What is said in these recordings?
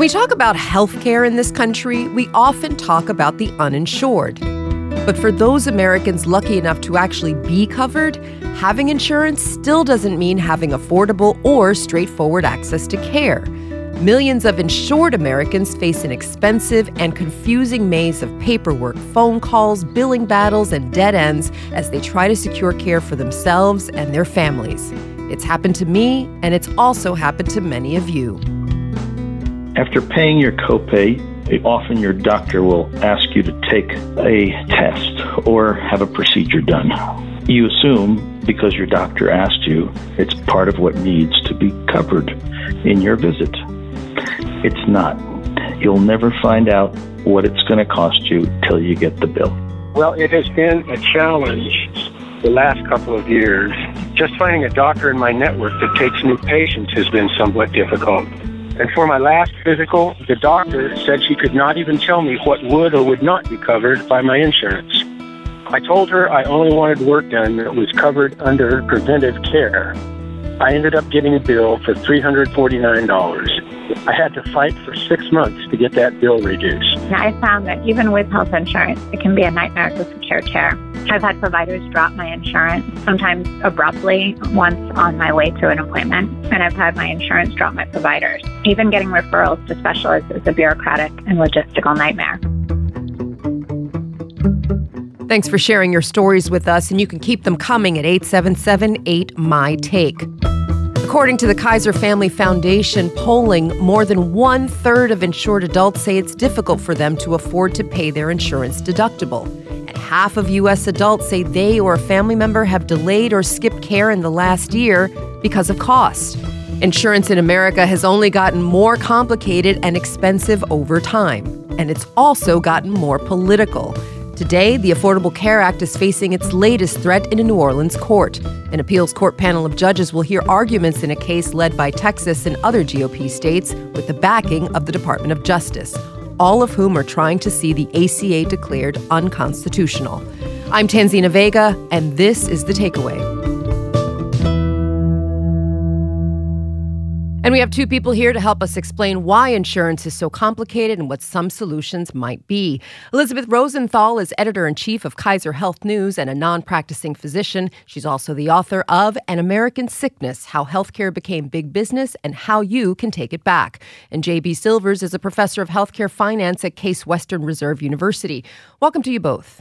we talk about healthcare in this country, we often talk about the uninsured. But for those Americans lucky enough to actually be covered, having insurance still doesn't mean having affordable or straightforward access to care. Millions of insured Americans face an expensive and confusing maze of paperwork, phone calls, billing battles, and dead ends as they try to secure care for themselves and their families. It's happened to me, and it's also happened to many of you. After paying your copay, often your doctor will ask you to take a test or have a procedure done. You assume, because your doctor asked you, it's part of what needs to be covered in your visit. It's not. You'll never find out what it's going to cost you till you get the bill. Well, it has been a challenge the last couple of years. Just finding a doctor in my network that takes new patients has been somewhat difficult. And for my last physical, the doctor said she could not even tell me what would or would not be covered by my insurance. I told her I only wanted work done that was covered under preventive care. I ended up getting a bill for $349. I had to fight for 6 months to get that bill reduced. I found that even with health insurance, it can be a nightmare to secure care. I've had providers drop my insurance, sometimes abruptly, once on my way to an appointment, and I've had my insurance drop my providers. Even getting referrals to specialists is a bureaucratic and logistical nightmare. Thanks for sharing your stories with us, and you can keep them coming at 877-8-MY-TAKE. According to the Kaiser Family Foundation polling, more than 1/3 of insured adults say it's difficult for them to afford to pay their insurance deductible. And half of U.S. adults say they or a family member have delayed or skipped care in the last year because of cost. Insurance in America has only gotten more complicated and expensive over time, and it's also gotten more political. Today, the Affordable Care Act is facing its latest threat in a New Orleans court. An appeals court panel of judges will hear arguments in a case led by Texas and other GOP states with the backing of the Department of Justice, all of whom are trying to see the ACA declared unconstitutional. I'm Tanzina Vega, and this is The Takeaway. And we have two people here to help us explain why insurance is so complicated and what some solutions might be. Elizabeth Rosenthal is editor-in-chief of Kaiser Health News and a non-practicing physician. She's also the author of An American Sickness, How Healthcare Became Big Business and How You Can Take It Back. And J.B. Silvers is a professor of healthcare finance at Case Western Reserve University. Welcome to you both.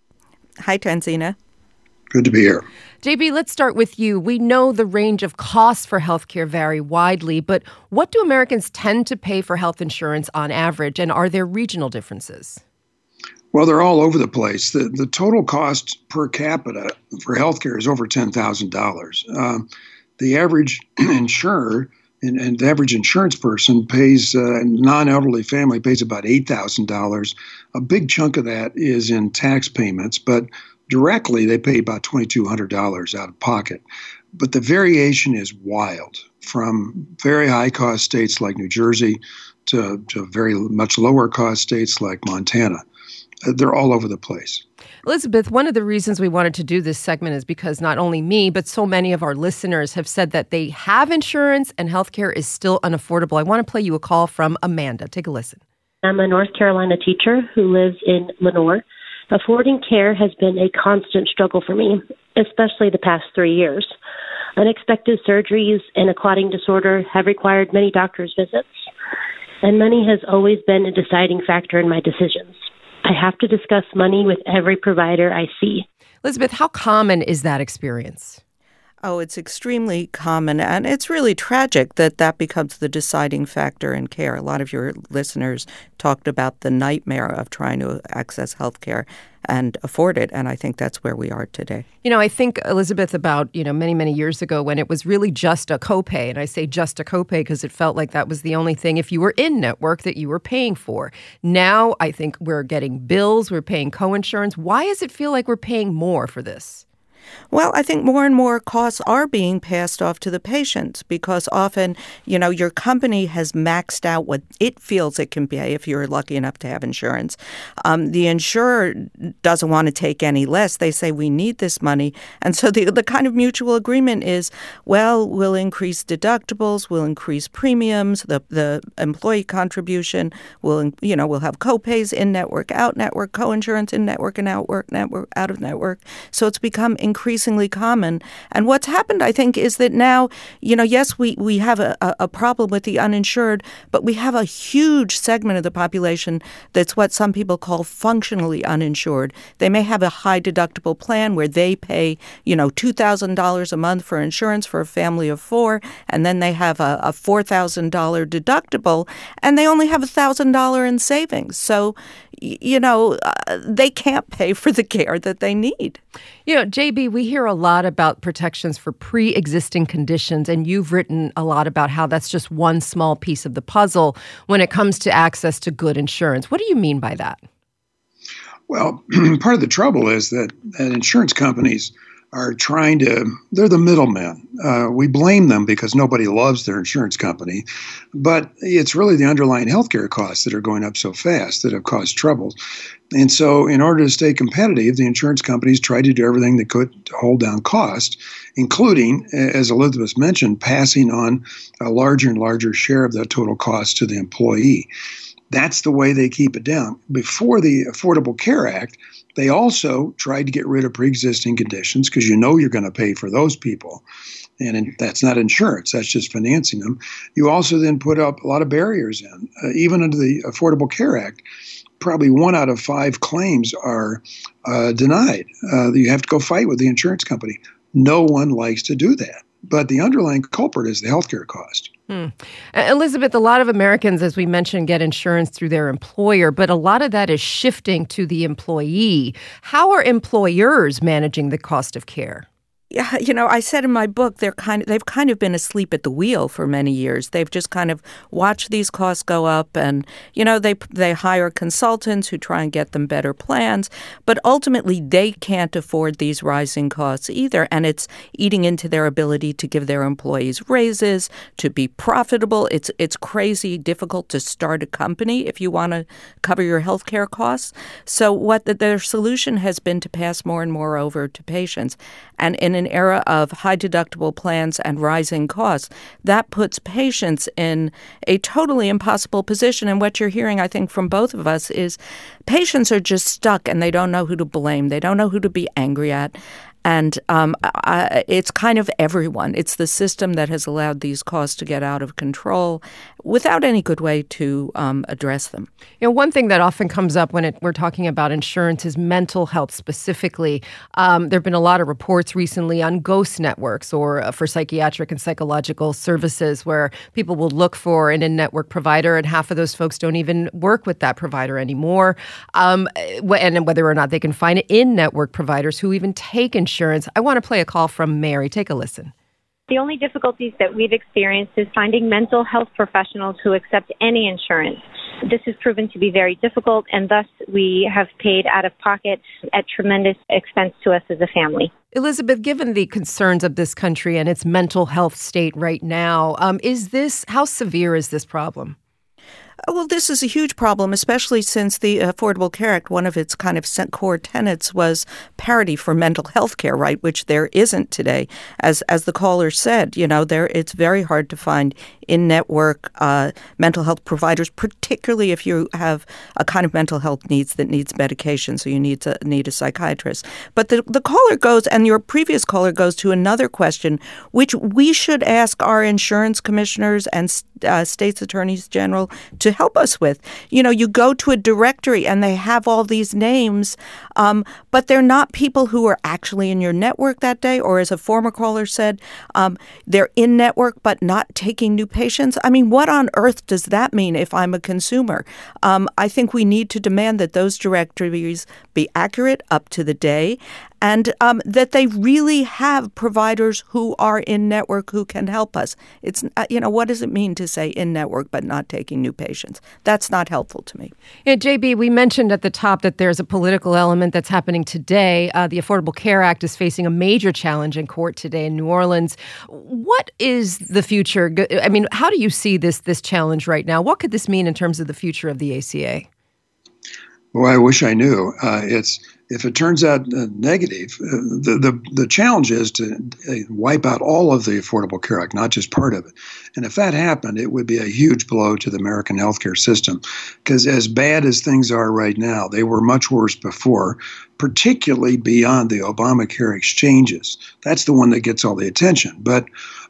Hi, Tanzina. Good to be here. JB, let's start with you. We know the range of costs for healthcare vary widely, but what do Americans tend to pay for health insurance on average, and are there regional differences? Well, they're all over the place. The total cost per capita for healthcare is over $10,000. The average insurer and the average insurance person pays, non-elderly family pays about $8,000. A big chunk of that is in tax payments, but directly, they pay about $2,200 out of pocket. But the variation is wild, from very high-cost states like New Jersey to very much lower-cost states like Montana. They're all over the place. Elizabeth, one of the reasons we wanted to do this segment is because not only me, but so many of our listeners have said that they have insurance and healthcare is still unaffordable. I want to play you a call from Amanda. Take a listen. I'm a North Carolina teacher who lives in Lenoir. Affording care has been a constant struggle for me, especially the past 3 years. Unexpected surgeries and a clotting disorder have required many doctor's visits, and money has always been a deciding factor in my decisions. I have to discuss money with every provider I see. Elizabeth, how common is that experience? Oh, it's extremely common, and it's really tragic that that becomes the deciding factor in care. A lot of your listeners talked about the nightmare of trying to access health care and afford it, and I think that's where we are today. You know, I think, Elizabeth, about, many, many years ago when it was really just a copay, and I say just a copay because it felt like that was the only thing, if you were in network, that you were paying for. Now, I think we're getting bills, we're paying coinsurance. Why does it feel like we're paying more for this? Well, I think more and more costs are being passed off to the patients because often, your company has maxed out what it feels it can pay if you're lucky enough to have insurance. The insurer doesn't want to take any less. They say, we need this money. And so the kind of mutual agreement is, well, we'll increase deductibles, we'll increase premiums, the employee contribution, we'll have co-pays in-network, out-network, co-insurance in-network and out-network, out-of-network. So it's become increasingly common. And what's happened, I think, is that now, yes, we have a problem with the uninsured, but we have a huge segment of the population that's what some people call functionally uninsured. They may have a high deductible plan where they pay, $2,000 a month for insurance for a family of 4, and then they have a $4,000 deductible, and they only have $1,000 in savings. So, they can't pay for the care that they need. JB, we hear a lot about protections for pre-existing conditions, and you've written a lot about how that's just one small piece of the puzzle when it comes to access to good insurance. What do you mean by that? Well, part of the trouble is that insurance companies are they're the middlemen. We blame them because nobody loves their insurance company, but it's really the underlying healthcare costs that are going up so fast that have caused troubles. And so in order to stay competitive, the insurance companies tried to do everything they could to hold down cost, including, as Elizabeth mentioned, passing on a larger and larger share of the total cost to the employee. That's the way they keep it down. Before the Affordable Care Act, they also tried to get rid of pre-existing conditions because you're going to pay for those people. And that's not insurance. That's just financing them. You also then put up a lot of barriers in. Even under the Affordable Care Act, probably 1 out of 5 claims are denied. You have to go fight with the insurance company. No one likes to do that. But the underlying culprit is the healthcare cost. Elizabeth, a lot of Americans, as we mentioned, get insurance through their employer, but a lot of that is shifting to the employee. How are employers managing the cost of care? Yeah, I said in my book, they've kind of been asleep at the wheel for many years. They've just kind of watched these costs go up, and they hire consultants who try and get them better plans, but ultimately they can't afford these rising costs either, and it's eating into their ability to give their employees raises, to be profitable. It's crazy difficult to start a company if you want to cover your health care costs. So what their solution has been to pass more and more over to patients, and in an era of high deductible plans and rising costs, that puts patients in a totally impossible position. And what you're hearing, I think, from both of us is patients are just stuck and they don't know who to blame. They don't know who to be angry at. And it's kind of everyone. It's the system that has allowed these costs to get out of control without any good way to address them. One thing that often comes up when we're talking about insurance is mental health specifically. There have been a lot of reports recently on ghost networks or for psychiatric and psychological services where people will look for an in-network provider, and half of those folks don't even work with that provider anymore. And whether or not they can find in-network providers who even take insurance. I want to play a call from Mary. Take a listen. The only difficulties that we've experienced is finding mental health professionals who accept any insurance. This has proven to be very difficult, and thus we have paid out of pocket at tremendous expense to us as a family. Elizabeth, given the concerns of this country and its mental health state right now, how severe is this problem? Well, this is a huge problem, especially since the Affordable Care Act, one of its kind of core tenets was parity for mental health care, right, which there isn't today. As the caller said, it's very hard to find in-network mental health providers, particularly if you have a kind of mental health needs that needs medication, so you need a psychiatrist. But the caller goes, and your previous caller goes to another question, which we should ask our insurance commissioners and states attorneys general to help us with. You go to a directory and they have all these names, but they're not people who are actually in your network that day, or as a former caller said, they're in network but not taking new patients. I mean, what on earth does that mean if I'm a consumer? I think we need to demand that those directories be accurate, up to the day, and that they really have providers who are in-network who can help us. It's, what does it mean to say in-network but not taking new patients? That's not helpful to me. Yeah, JB, we mentioned at the top that there's a political element that's happening today. The Affordable Care Act is facing a major challenge in court today in New Orleans. What is the future? I mean, how do you see this challenge right now? What could this mean in terms of the future of the ACA? Well, I wish I knew. If it turns out negative, the challenge is to wipe out all of the Affordable Care Act, not just part of it. And if that happened, it would be a huge blow to the American healthcare system, because as bad as things are right now, they were much worse before, particularly beyond the Obamacare exchanges. That's the one that gets all the attention. But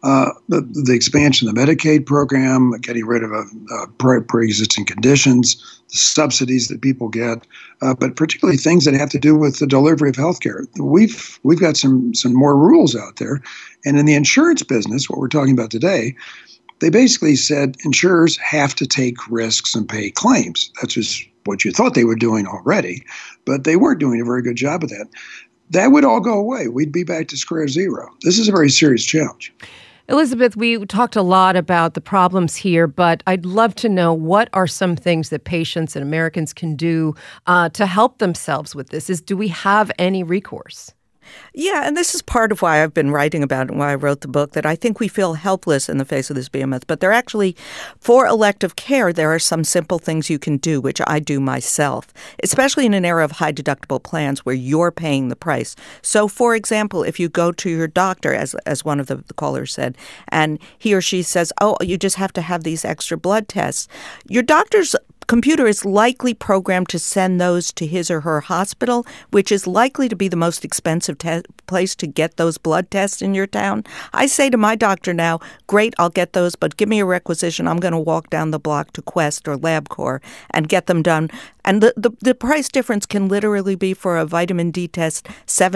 the expansion of the Medicaid program, getting rid of pre-existing conditions, the subsidies that people get, but particularly things that have to do with the delivery of healthcare. We've got some more rules out there. And in the insurance business, what we're talking about today, they basically said insurers have to take risks and pay claims. That's just what you thought they were doing already, but they weren't doing a very good job of that. That would all go away. We'd be back to square zero. This is a very serious challenge. Elizabeth, we talked a lot about the problems here, but I'd love to know what are some things that patients and Americans can do to help themselves with this? Do we have any recourse? Yeah, and this is part of why I've been writing about it and why I wrote the book, that I think we feel helpless in the face of this behemoth. But there actually, for elective care, there are some simple things you can do, which I do myself, especially in an era of high deductible plans where you're paying the price. So, for example, if you go to your doctor, as one of the callers said, and he or she says, oh, you just have to have these extra blood tests, your doctor's computer is likely programmed to send those to his or her hospital, which is likely to be the most expensive place to get those blood tests in your town. I say to my doctor now, great, I'll get those, but give me a requisition. I'm going to walk down the block to Quest or LabCorp and get them done. And the price difference can literally be, for a vitamin D test,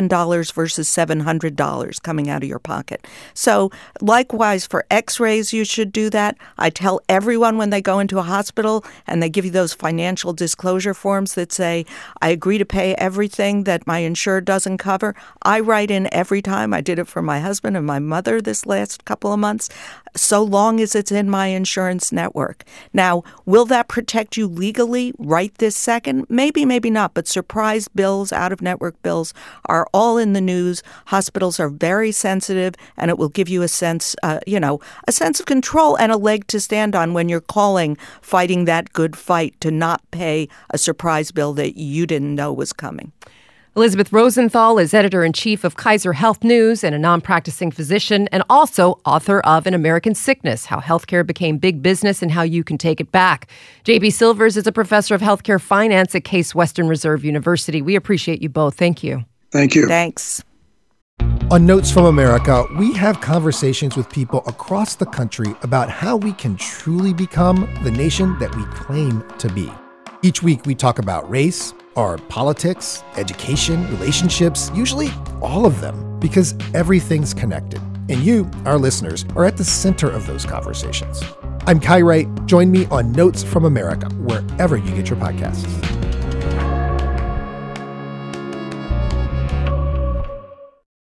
$7 versus $700 coming out of your pocket. So likewise, for x-rays, you should do that. I tell everyone when they go into a hospital and they give you those financial disclosure forms that say, I agree to pay everything that my insurer doesn't cover. I write in every time. I did it for my husband and my mother this last couple of months, so long as it's in my insurance network. Now, will that protect you legally right this second? Maybe, maybe not, but surprise bills, out-of-network bills are all in the news. Hospitals are very sensitive, and it will give you a sense, a sense of control and a leg to stand on when you're fighting that good fight to not pay a surprise bill that you didn't know was coming. Elizabeth Rosenthal is editor-in-chief of Kaiser Health News and a non-practicing physician, and also author of An American Sickness, How Healthcare Became Big Business and How You Can Take It Back. J.B. Silvers is a professor of healthcare finance at Case Western Reserve University. We appreciate you both. Thank you. Thank you. Thanks. On Notes from America, we have conversations with people across the country about how we can truly become the nation that we claim to be. Each week, we talk about race, or politics, education, relationships, usually all of them, because everything's connected. And you, our listeners, are at the center of those conversations. I'm Kai Wright. Join me on Notes from America, wherever you get your podcasts.